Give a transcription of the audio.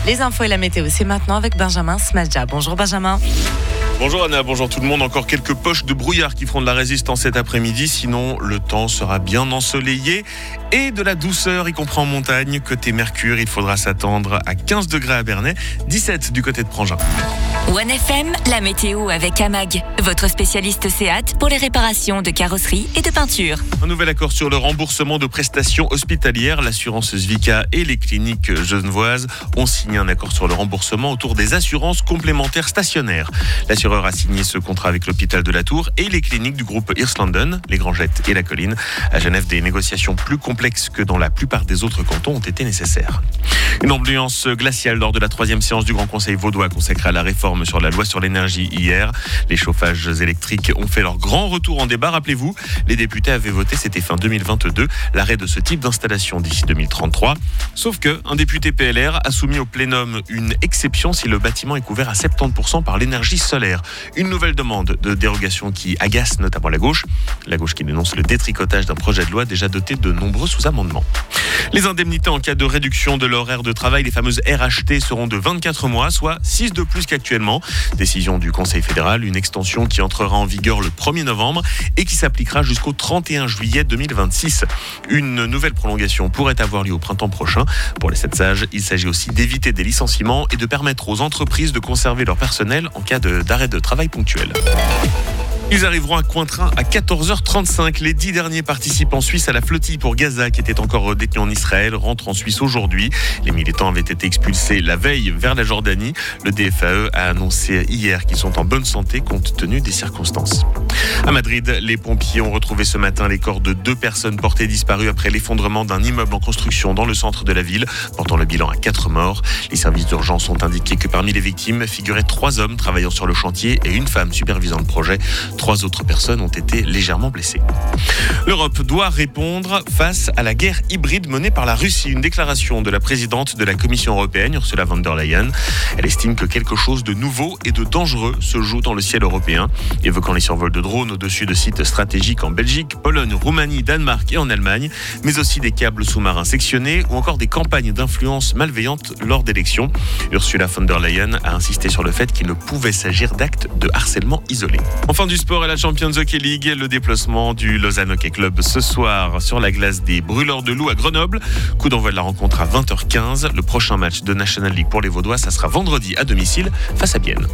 Les infos et la météo, c'est maintenant avec Benjamin Smadja. Bonjour Benjamin. Bonjour Anna, bonjour tout le monde. Encore quelques poches de brouillard qui feront de la résistance cet après-midi. Sinon, le temps sera bien ensoleillé et de la douceur, y compris en montagne. Côté Mercure, il faudra s'attendre à 15 degrés à Bernay, 17 du côté de Prangin. OneFM, la météo avec AMAG, votre spécialiste Seat pour les réparations de carrosserie et de peinture. Un nouvel accord sur le remboursement de prestations hospitalières. L'assurance Svica et les cliniques genevoises ont signé un accord sur le remboursement autour des assurances complémentaires stationnaires. L'assureur a signé ce contrat avec l'hôpital de la Tour et les cliniques du groupe Hirslanden, les Grangettes et la Colline. À Genève, des négociations plus complexes que dans la plupart des autres cantons ont été nécessaires. Une ambiance glaciale lors de la 3e séance du Grand Conseil vaudois consacrée à la réforme sur la loi sur l'énergie hier. Les chauffages électriques ont fait leur grand retour en débat. Rappelez-vous, les députés avaient voté, c'était fin 2022, l'arrêt de ce type d'installation d'ici 2033. Sauf qu'un député PLR a soumis au plénum une exception si le bâtiment est couvert à 70% par l'énergie solaire. Une nouvelle demande de dérogation qui agace notamment la gauche. La gauche qui dénonce le détricotage d'un projet de loi déjà doté de nombreux sous-amendements. Les indemnités en cas de réduction de l'horaire de travail, les fameuses RHT, seront de 24 mois, soit 6 de plus qu'actuellement. Décision du Conseil fédéral, une extension qui entrera en vigueur le 1er novembre et qui s'appliquera jusqu'au 31 juillet 2026. Une nouvelle prolongation pourrait avoir lieu au printemps prochain. Pour les 7 sages, il s'agit aussi d'éviter des licenciements et de permettre aux entreprises de conserver leur personnel en cas d'arrêt de travail ponctuel. Ils arriveront à Cointrin à 14h35. Les 10 derniers participants suisses à la flottille pour Gaza, qui était encore détenus en Israël, rentrent en Suisse aujourd'hui. Les militants avaient été expulsés la veille vers la Jordanie. Le DFAE a annoncé hier qu'ils sont en bonne santé compte tenu des circonstances. À Madrid, les pompiers ont retrouvé ce matin les corps de 2 personnes portées disparues après l'effondrement d'un immeuble en construction dans le centre de la ville, portant le bilan à 4 morts. Les services d'urgence ont indiqué que parmi les victimes figuraient 3 hommes travaillant sur le chantier et une femme supervisant le projet. 3 autres personnes ont été légèrement blessées. L'Europe doit répondre face à la guerre hybride menée par la Russie. Une déclaration de la présidente de la Commission européenne, Ursula von der Leyen. Elle estime que quelque chose de nouveau et de dangereux se joue dans le ciel européen, évoquant les survols de drones au-dessus de sites stratégiques en Belgique, Pologne, Roumanie, Danemark et en Allemagne, mais aussi des câbles sous-marins sectionnés ou encore des campagnes d'influence malveillantes lors d'élections. Ursula von der Leyen a insisté sur le fait qu'il ne pouvait s'agir d'actes de harcèlement isolés. Enfin du sport et la Champions Hockey League, le déplacement du Lausanne Hockey Club ce soir sur la glace des Brûleurs de Loup à Grenoble. Coup d'envoi de la rencontre à 20h15. Le prochain match de National League pour les Vaudois, ça sera vendredi à domicile face à Bienne.